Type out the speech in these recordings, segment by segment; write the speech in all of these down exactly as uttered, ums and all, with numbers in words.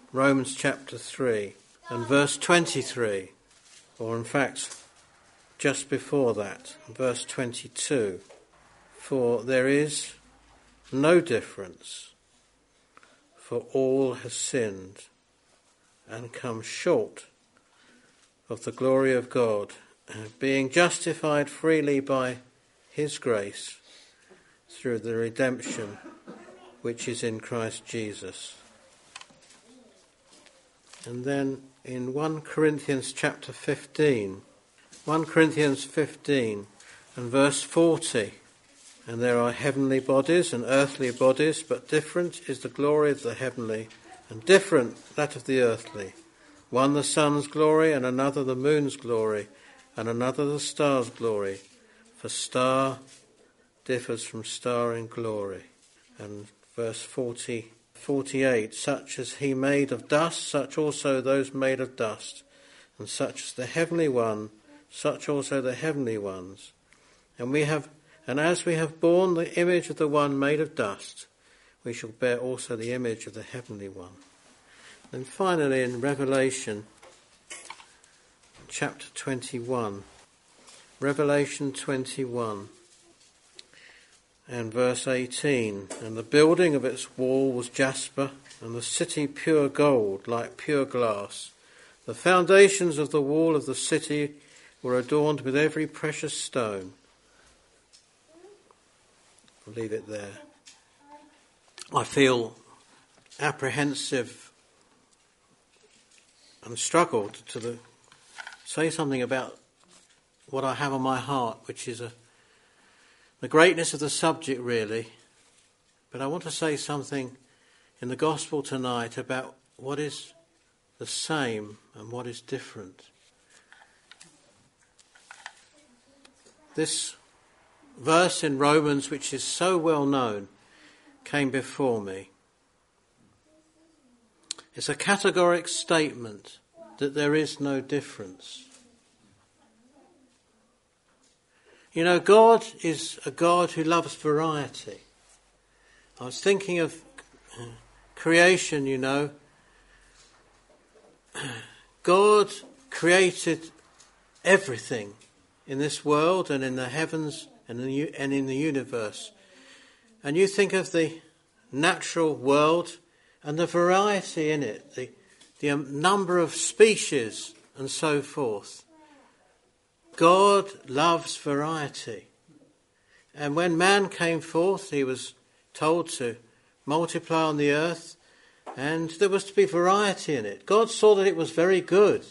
Romans chapter three and verse twenty-three, or in fact just before that, verse twenty-two. For there is no difference, for all have sinned and come short of the glory of God, being justified freely by his grace through the redemption which is in Christ Jesus. And then in First Corinthians chapter fifteen, First Corinthians fifteen and verse forty, and there are heavenly bodies and earthly bodies, but different is the glory of the heavenly, and different that of the earthly. One the sun's glory, and another the moon's glory, and another the star's glory. For star differs from star in glory. And verse forty, forty-eight, such as he made of dust, such also those made of dust, and such as the heavenly one, such also the heavenly ones. And we have, and as we have borne the image of the one made of dust, we shall bear also the image of the heavenly one. And finally in Revelation chapter twenty-one, Revelation twenty-one and verse eighteen, and the building of its wall was jasper, and the city pure gold, like pure glass. The foundations of the wall of the city were adorned with every precious stone. I'll leave it there. I feel apprehensive and struggled to the, say something about what I have on my heart, which is a, the greatness of the subject really. But I want to say something in the gospel tonight about what is the same and what is different. This verse in Romans, which is so well known, came before me. It's a categoric statement that there is no difference. You know, God is a God who loves variety. I was thinking of creation, you know. God created everything in this world and in the heavens and in the universe. And you think of the natural world and the variety in it, the, the number of species and so forth. God loves variety. And when man came forth, he was told to multiply on the earth, and there was to be variety in it. God saw that it was very good.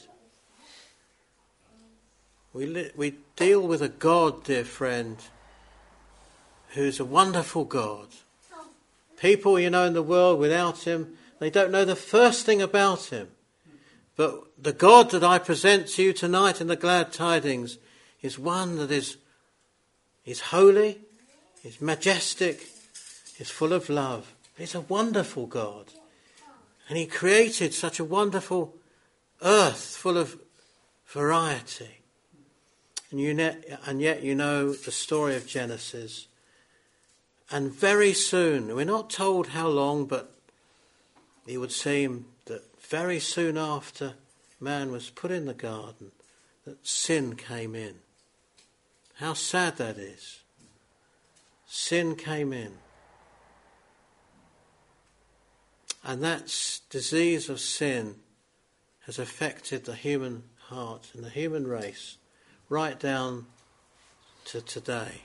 We, li- we deal with a God, dear friend, who's a wonderful God. People, you know, in the world without him, they don't know the first thing about him. But the God that I present to you tonight in the glad tidings is one that is, is holy, is majestic, is full of love. He's a wonderful God. And he created such a wonderful earth full of variety. And, you ne- and yet you know the story of Genesis. And very soon, we're not told how long, but it would seem that very soon after man was put in the garden, that sin came in. How sad that is. Sin came in. And that disease of sin has affected the human heart and the human race right down to today.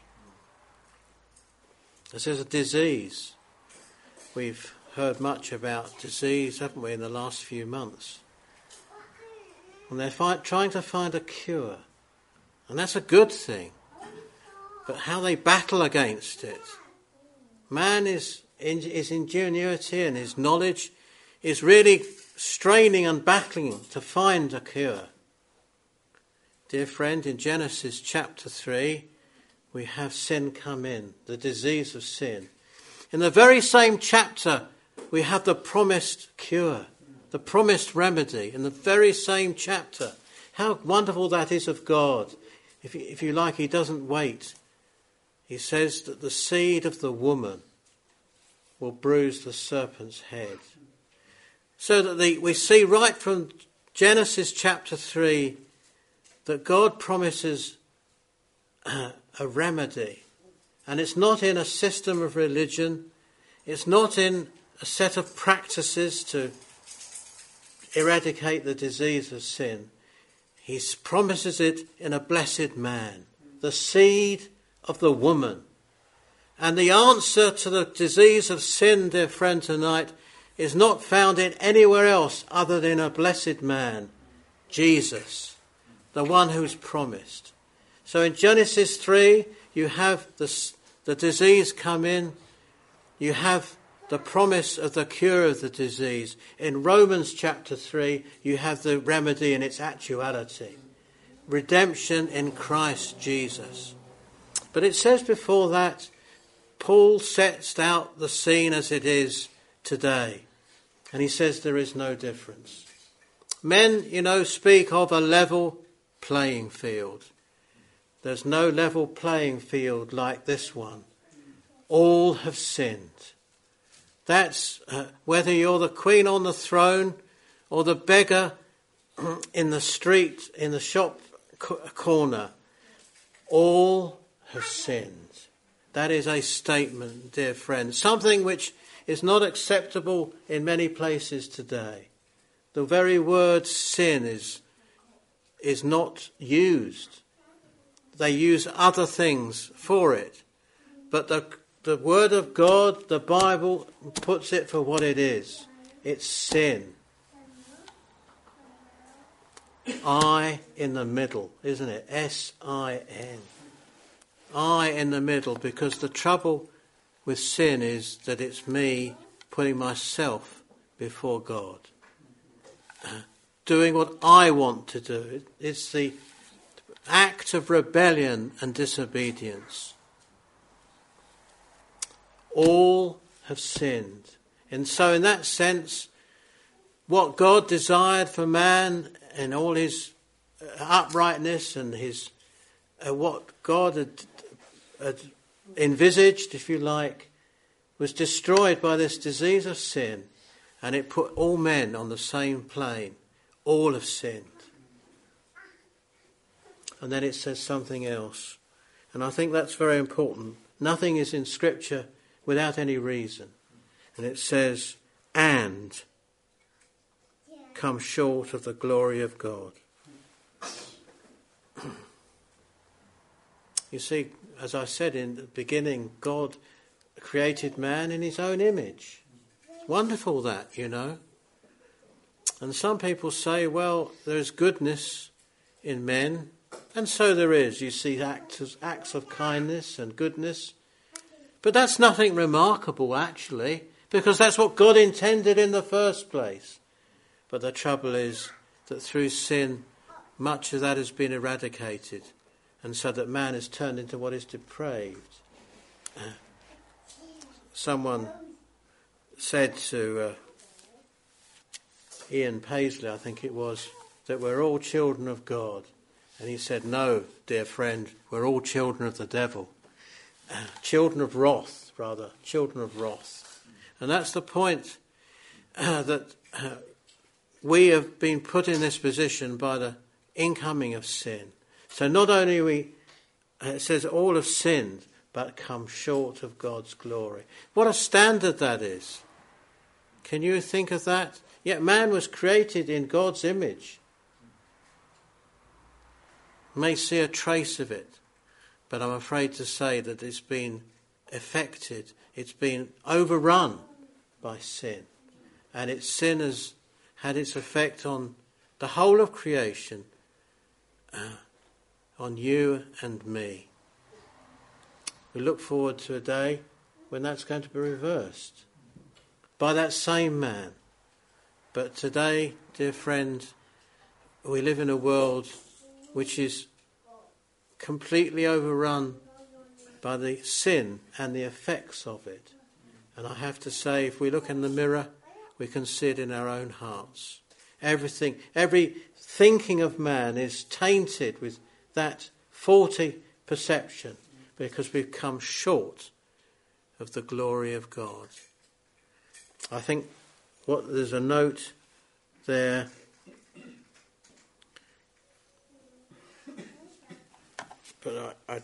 This is a disease. We've heard much about disease, haven't we, in the last few months. And they're fight, trying to find a cure. And that's a good thing. But how they battle against it. Man is in his ingenuity and his knowledge is really straining and battling to find a cure. Dear friend, in Genesis chapter three, we have sin come in, the disease of sin. In the very same chapter, we have the promised cure, the promised remedy. In the very same chapter. How wonderful that is of God. If you, if you like, he doesn't wait. He says that the seed of the woman will bruise the serpent's head. So that the, we see right from Genesis chapter three that God promises uh, a remedy. And it's not in a system of religion. It's not in a set of practices to eradicate the disease of sin. He promises it in a blessed man, the seed of the woman. And the answer to the disease of sin, dear friend, tonight is not found in anywhere else other than a blessed man, Jesus, the one who's promised. So in Genesis three, you have the, the disease come in. You have the promise of the cure of the disease. In Romans chapter three, you have the remedy in its actuality. Redemption in Christ Jesus. But it says before that, Paul sets out the scene as it is today. And he says there is no difference. Men, you know, speak of a level playing field. There's no level playing field like this one. All have sinned. That's uh, whether you're the queen on the throne or the beggar in the street, in the shop co- corner. All have sinned. That is a statement, dear friends. Something which is not acceptable in many places today. The very word sin is, is not used. They use other things for it. But the, the word of God, the Bible, puts it for what it is. It's sin. I in the middle, isn't it? S I N. I in the middle, because the trouble with sin is that it's me putting myself before God. Uh, doing what I want to do. It's the act of rebellion and disobedience. All have sinned. And so in that sense, what God desired for man in all his uprightness and his uh, what God had, had envisaged, if you like, was destroyed by this disease of sin, and it put all men on the same plane. All have sinned. And then it says something else. And I think that's very important. Nothing is in Scripture without any reason. And it says, and come short of the glory of God. You see, as I said in the beginning, God created man in his own image. It's wonderful that, you know. And some people say, well, there's goodness in men. And so there is. You see acts, acts of kindness and goodness. But that's nothing remarkable, actually, because that's what God intended in the first place. But the trouble is that through sin, much of that has been eradicated, and so that man is turned into what is depraved. Uh, someone said to uh, Ian Paisley, I think it was, that we're all children of God. And he said, no, dear friend, we're all children of the devil. Uh, children of wrath, rather, children of wrath. And that's the point uh, that uh, we have been put in this position by the incoming of sin. So not only we, uh, it says all have sinned, but come short of God's glory. What a standard that is. Can you think of that? Yet man was created in God's image. You may see a trace of it, but I'm afraid to say that it's been affected, it's been overrun by sin. And its sin has had its effect on the whole of creation, uh, on you and me. We look forward to a day when that's going to be reversed by that same man. But today, dear friend, we live in a world which is completely overrun by the sin and the effects of it. And I have to say, if we look in the mirror, we can see it in our own hearts. Everything, every thinking of man is tainted with that faulty perception because we've come short of the glory of God. I think what there's a note there. But I, I,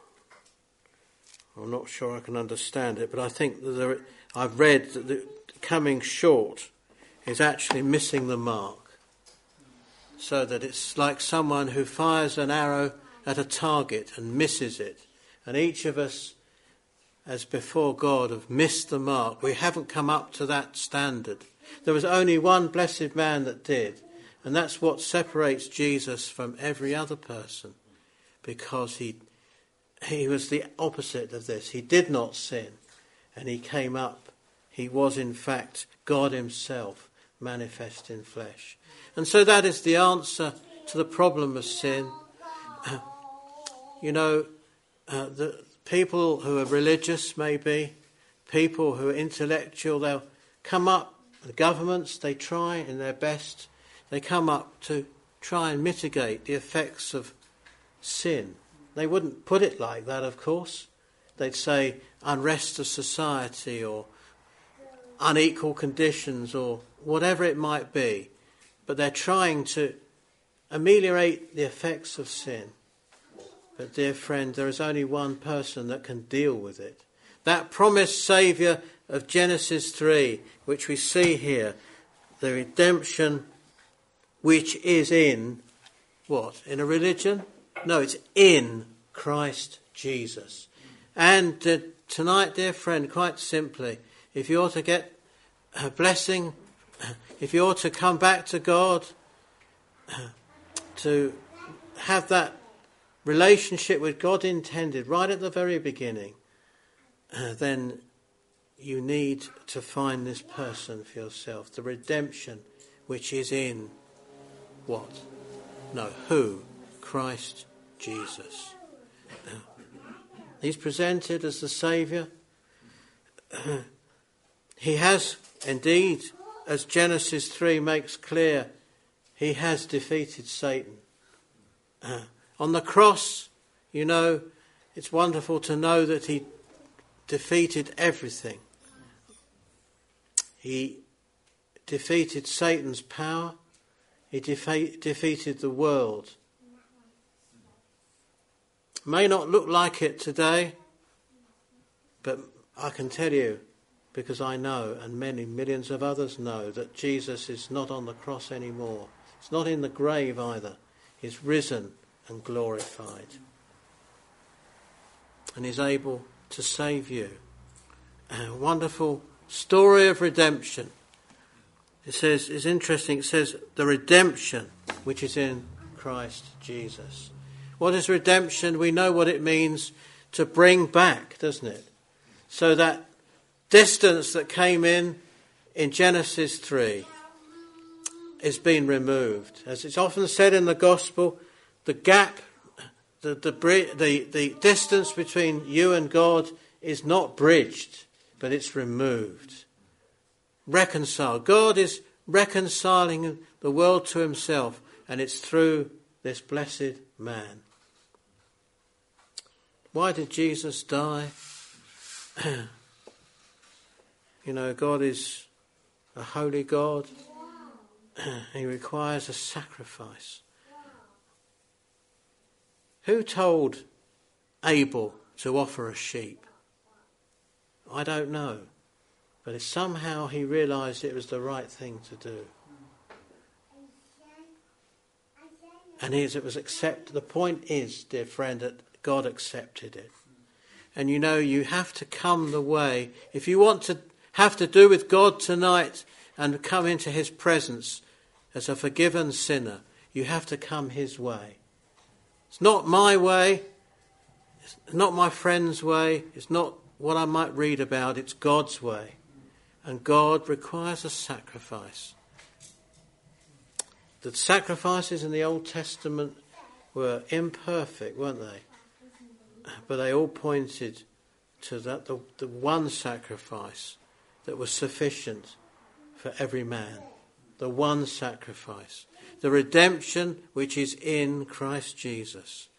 I'm not sure I can understand it. But I think that there, I've read that the coming short is actually missing the mark. So that it's like someone who fires an arrow at a target and misses it. And each of us, as before God, have missed the mark. We haven't come up to that standard. There was only one blessed man that did. And that's what separates Jesus from every other person. Because he he was the opposite of this. He did not sin. And he came up. He was in fact God himself manifest in flesh. And so that is the answer to the problem of sin. Uh, you know, uh, the people who are religious maybe, people who are intellectual, they'll come up, the governments, they try in their best, they come up to try and mitigate the effects of sin. They wouldn't put it like that, of course. They'd say unrest of society or unequal conditions or whatever it might be. But they're trying to ameliorate the effects of sin. But dear friend, there is only one person that can deal with it. That promised Saviour of Genesis three, which we see here, the redemption which is in, what? In a religion? No, it's in Christ Jesus. And uh, tonight, dear friend, quite simply, if you ought to get a blessing, if you ought to come back to God, to have that relationship with God intended right at the very beginning, uh, then you need to find this person for yourself. The redemption which is in what? No, who? Christ Jesus. He's presented as the Saviour. He has indeed, as Genesis three makes clear, he has defeated Satan. Uh, on the cross, you know, it's wonderful to know that he defeated everything. He defeated Satan's power. He defe- defeated the world. May not look like it today, but I can tell you, because I know, and many millions of others know, that Jesus is not on the cross anymore. He's not in the grave either. He's risen and glorified. And he's able to save you. A wonderful story of redemption. It says, it's interesting, it says, the redemption which is in Christ Jesus. What is redemption? We know what it means to bring back, doesn't it? So that distance that came in in Genesis three is being removed. As it's often said in the gospel, the gap, the, the, the, the distance between you and God is not bridged, but it's removed. Reconciled. God is reconciling the world to himself, and it's through this blessed man. Why did Jesus die? You know, God is a holy God. He requires a sacrifice. Who told Abel to offer a sheep? I don't know. But it, somehow he realised it was the right thing to do. And as it was accepted, the point is, dear friend, that God accepted it. And you know, you have to come the way. If you want to have to do with God tonight and come into his presence as a forgiven sinner, you have to come his way. It's not my way. It's not my friend's way. It's not what I might read about. It's God's way. And God requires a sacrifice. The sacrifices in the Old Testament were imperfect, weren't they? But they all pointed to that the, the one sacrifice that was sufficient for every man. The one sacrifice. The redemption which is in Christ Jesus.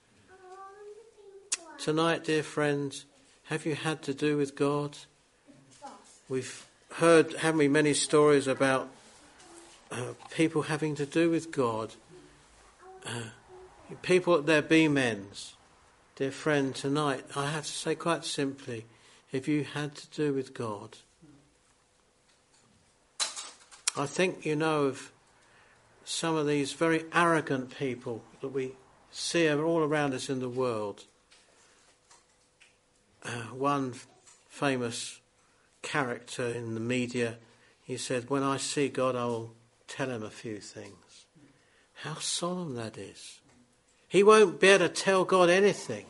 Tonight, dear friends, have you had to do with God? We've heard, haven't we, many stories about uh, people having to do with God. Uh, people at their beam-ends. Dear friend, tonight I have to say quite simply, if you had to do with God, I think you know of some of these very arrogant people that we see all around us in the world. Uh, one famous character in the media, he said, when I see God, I will tell him a few things. How solemn that is. He won't be able to tell God anything.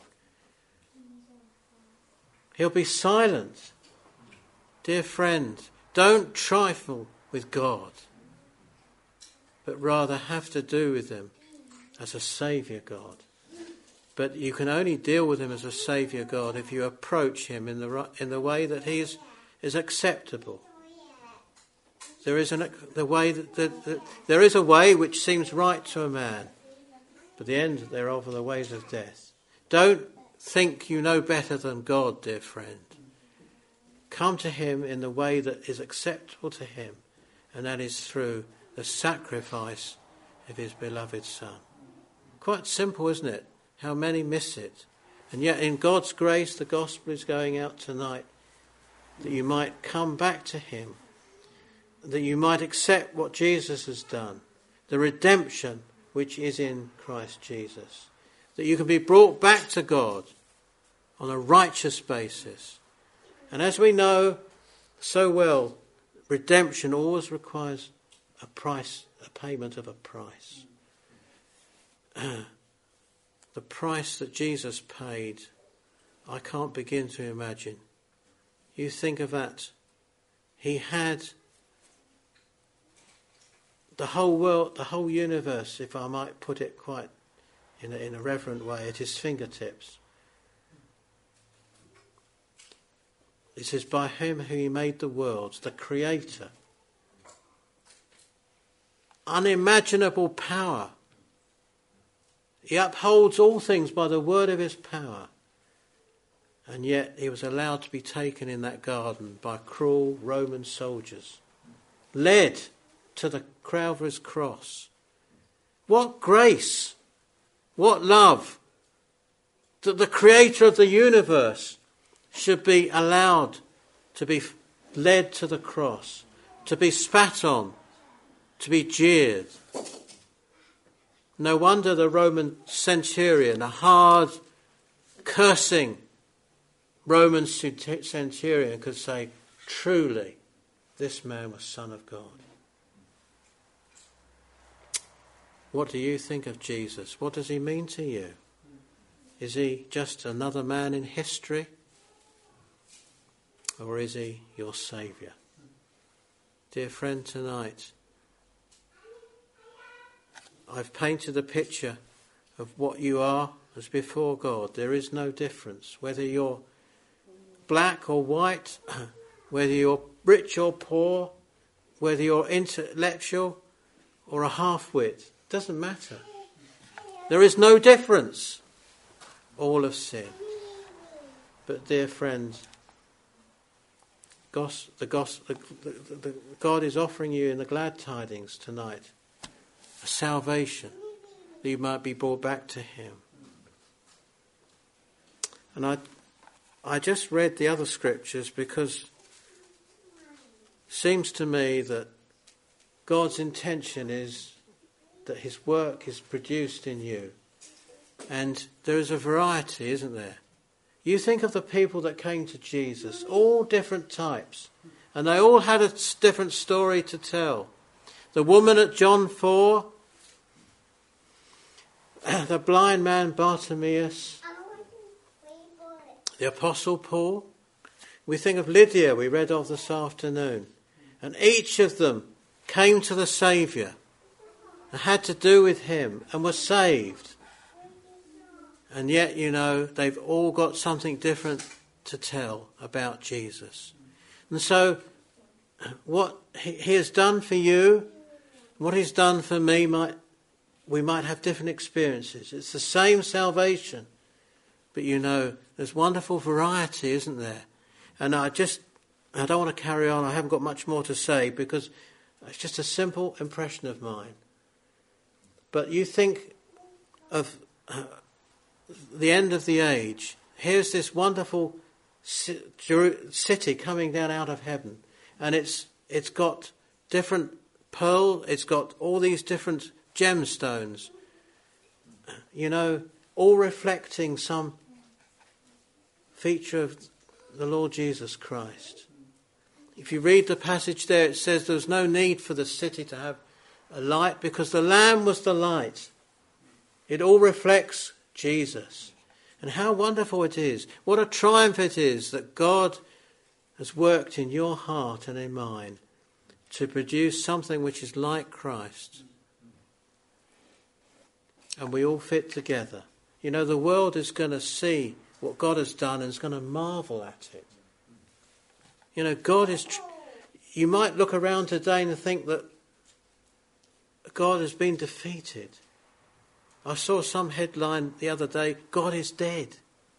He'll be silent. Dear friend, don't trifle with God, but rather have to do with him as a Saviour God. But you can only deal with him as a Saviour God if you approach him in the in the way that he is, is acceptable. There is an the way that, that, that there is a way which seems right to a man, but the end thereof are the ways of death. Don't think you know better than God, dear friend. Come to him in the way that is acceptable to him, and that is through the sacrifice of his beloved Son. Quite simple, isn't it? How many miss it. And yet in God's grace, the gospel is going out tonight, that you might come back to him, that you might accept what Jesus has done, the redemption which is in Christ Jesus, that you can be brought back to God on a righteous basis. And as we know so well, redemption always requires a price, a payment of a price. Uh, the price that Jesus paid, I can't begin to imagine. You think of that. He had the whole world, the whole universe, if I might put it quite in a, in a reverent way, at his fingertips. It says, by him who he made the worlds, the Creator. Unimaginable power. He upholds all things by the word of his power. And yet he was allowed to be taken in that garden by cruel Roman soldiers, led to the Calvary's cross. What grace, what love, that the Creator of the universe should be allowed to be led to the cross, to be spat on, to be jeered. No wonder the Roman centurion, a hard, cursing Roman centurion, could say, truly, this man was Son of God. What do you think of Jesus? What does he mean to you? Is he just another man in history? Or is he your Saviour? Dear friend, tonight, I've painted a picture of what you are as before God. There is no difference. Whether you're black or white, whether you're rich or poor, whether you're intellectual or a half-wit, doesn't matter. There is no difference. All have sinned. But dear friends, Gos- the, gos- the, the, the, God is offering you in the glad tidings tonight a salvation that you might be brought back to him. And I, I just read the other scriptures because it seems to me that God's intention is that his work is produced in you. And there is a variety, isn't there? You think of the people that came to Jesus, all different types, and they all had a different story to tell. The woman at John four, the blind man Bartimaeus, the Apostle Paul. We think of Lydia, we read of this afternoon. And each of them came to the Saviour and had to do with him and were saved. And yet, you know, they've all got something different to tell about Jesus. And so, what he has done for you, what he's done for me, might we might have different experiences. It's the same salvation. But, you know, there's wonderful variety, isn't there? And I just I don't want to carry on. I haven't got much more to say because it's just a simple impression of mine. But you think of uh, the end of the age. Here's this wonderful city coming down out of heaven, and it's it's got different pearl. It's got all these different gemstones. You know, all reflecting some feature of the Lord Jesus Christ. If you read the passage there, it says there was no need for the city to have a light because the Lamb was the light. It all reflects Jesus. And how wonderful it is. What a triumph it is that God has worked in your heart and in mine to produce something which is like Christ. And we all fit together. You know, the world is going to see what God has done and is going to marvel at it. You know, God is... Tr- you might look around today and think that God has been defeated. I saw some headline the other day, God is dead.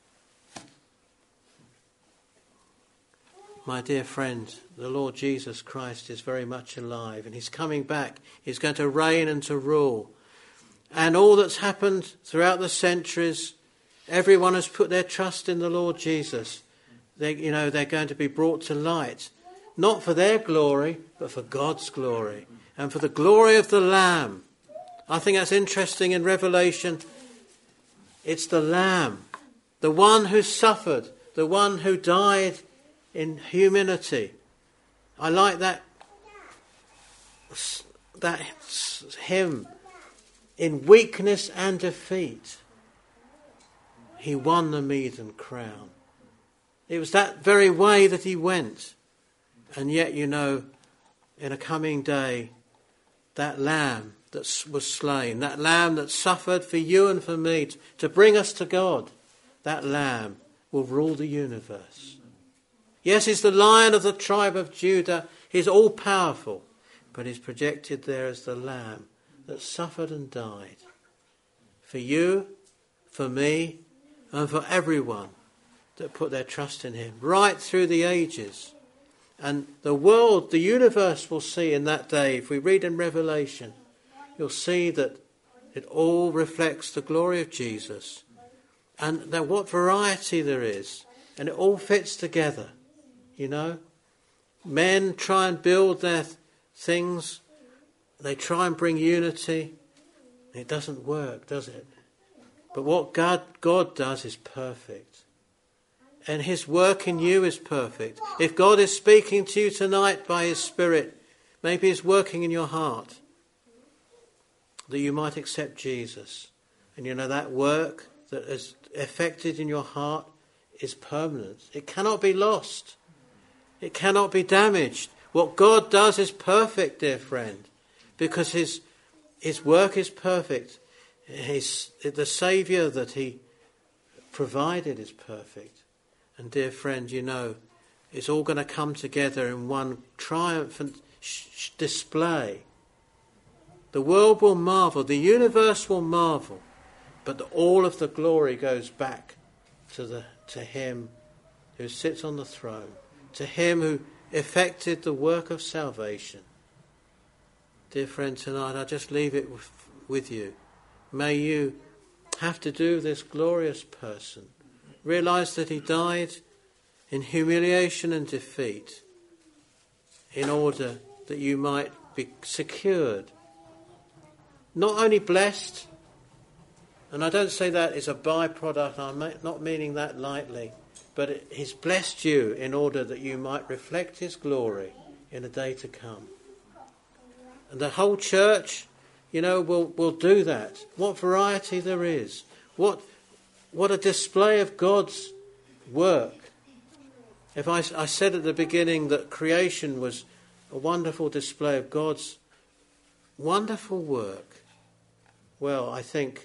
My dear friend, the Lord Jesus Christ is very much alive and he's coming back. He's going to reign and to rule. And all that's happened throughout the centuries, everyone has put their trust in the Lord Jesus. They, you know, they're going to be brought to light, not for their glory, but for God's glory and for the glory of the Lamb. I think that's interesting in Revelation. It's the Lamb, the one who suffered, the one who died in humility. I like that, that hymn. In weakness and defeat, he won the Meaden crown. It was that very way that he went. And yet, you know, in a coming day, that Lamb that was slain, that Lamb that suffered for you and for me to, to bring us to God, that Lamb will rule the universe. Yes, he's the Lion of the tribe of Judah. He's all-powerful, but he's projected there as the Lamb that suffered and died for you, for me, and for everyone that put their trust in him, right through the ages. And the world, the universe will see in that day, if we read in Revelation, you'll see that it all reflects the glory of Jesus. And then what variety there is. And it all fits together, you know. Men try and build their th- things. They try and bring unity. It doesn't work, does it? But what God, God does is perfect. And his work in you is perfect. If God is speaking to you tonight by his Spirit, maybe he's working in your heart that you might accept Jesus. And you know that work that is effected in your heart is permanent. It cannot be lost. It cannot be damaged. What God does is perfect, dear friend, because his his work is perfect. His, the Saviour that he provided is perfect. And dear friend, you know, it's all going to come together in one triumphant sh- display. The world will marvel, the universe will marvel, but the, all of the glory goes back to the to him who sits on the throne, to him who effected the work of salvation. Dear friend, tonight I just leave it with, with you. May you have to do this glorious person. Realise that he died in humiliation and defeat in order that you might be secured. Not only blessed, and I don't say that is a byproduct, I'm not meaning that lightly, but it, he's blessed you in order that you might reflect his glory in a day to come. And the whole church, you know, will, will do that. What variety there is. What what a display of God's work. If I, I said at the beginning that creation was a wonderful display of God's wonderful work, well, I think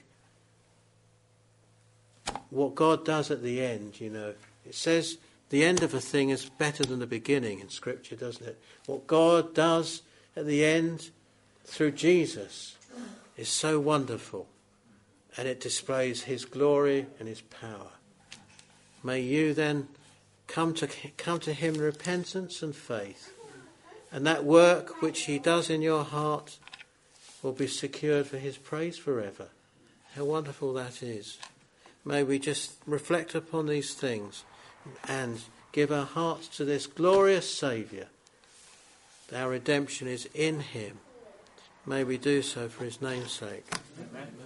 what God does at the end, you know, it says the end of a thing is better than the beginning in Scripture, doesn't it? What God does at the end through Jesus is so wonderful, and it displays his glory and his power. May you then come to come to him in repentance and faith. And that work which he does in your heart will be secured for his praise forever. How wonderful that is. May we just reflect upon these things and give our hearts to this glorious Saviour. Our redemption is in him. May we do so for his name's sake. Amen.